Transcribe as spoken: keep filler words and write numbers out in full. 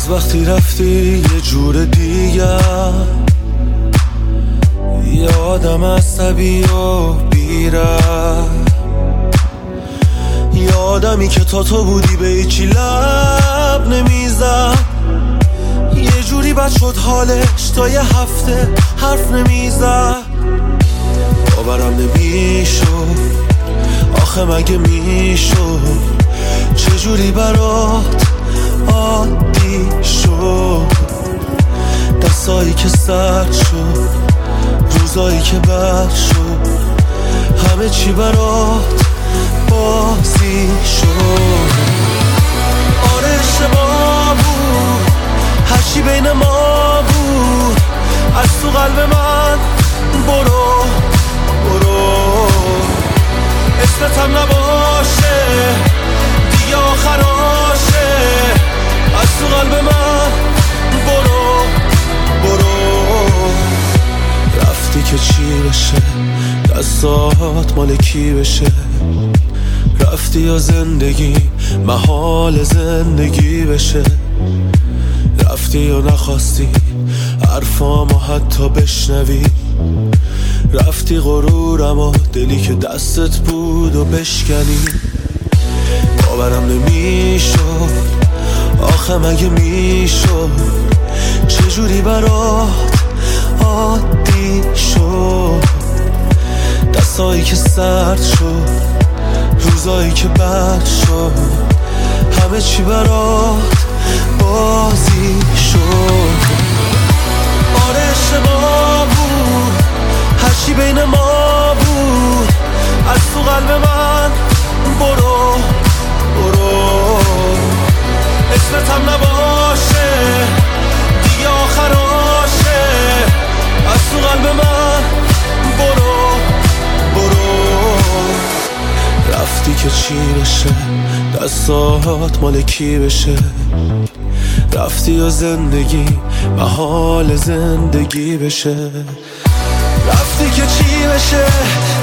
از وقتی رفتی یه جور دیگر، یه آدم عصبی و بیره، یه آدمی که تا تو بودی به هیچی لب نمیزد، یه جوری بد شد حالش تا یه هفته حرف نمیزد. باورم نمیشد آخه مگه میشد چجوری برات عادی شد، دستایی که سرد شد، روزایی که بد شد، همه چی برات بازی شد. آره اشتباه بود، هرچی بین ما بود از تو قلب من برو برو، اسمتم نباشه دیگه آخراشه، از تو قلب من برو برو. رفتی که چی بشه، دستات مال کی بشه، رفتی یا زندگی محال زندگی بشه، رفتی یا نخواستی حرفامو حتی بشنوی، رفتی غرورم و دلی که دستت بود و بشکنی. باورم نمیشد آخه مگه میشد چجوری برات عادی شد، دستایی که سرد شد، روزایی که بد شد، همه چی برات بازی شد. آره اشتباه بود، هرچی بین ما بود از تو قلب من برو برو، اسمتم نباشه دیگه آخراشه، از تو قلب من برو برو. رفتی که چی بشه، دستات مال کی بشه، رفتی یا زندگی محال زندگی بشه، رفتی که چی بشه